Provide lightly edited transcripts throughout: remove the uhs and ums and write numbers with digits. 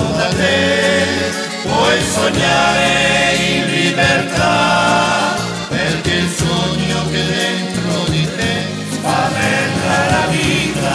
da te, puoi sognare in libertà, perché il sogno che dentro di te fa bella la vita.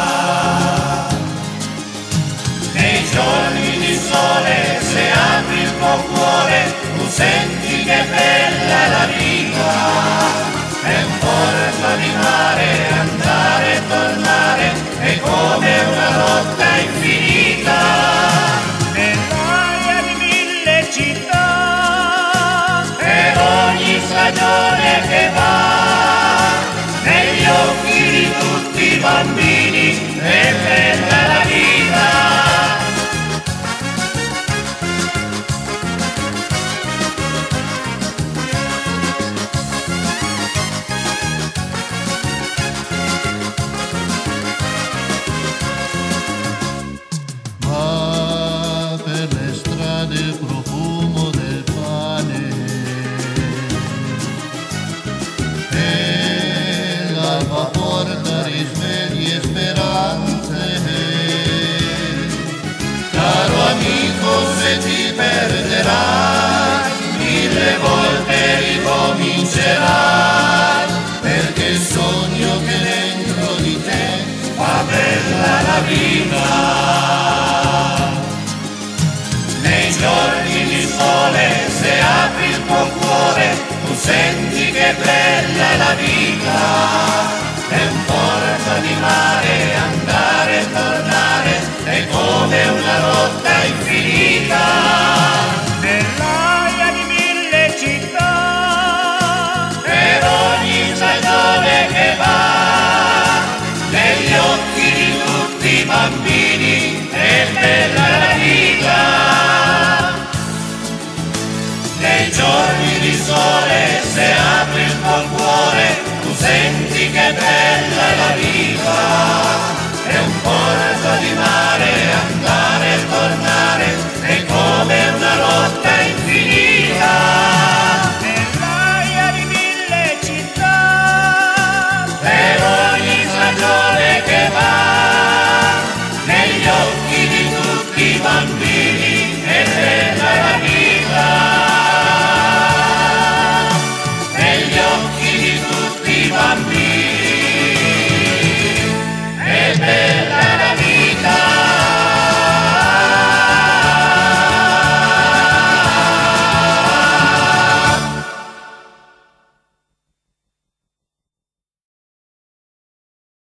Nei giorni di sole, se apri il tuo cuore, tu senti che bella è la vita. È un porto di mare, andare e tornare, è come una lotta infinita. Nell'aria di mille città, Per ogni stagione che va, negli occhi di tutti i bambini, è bella la vita. Va per le strade il profumo del pane e l'alba porta risvegli e speranze. Caro amico, se ti perderai, 1000 volte ricomincerai, perché il sogno che dentro di te fa bella la vita. Nei giorni di sole, se apri il tuo cuore, tu senti che bella è la vita. È un porto di mare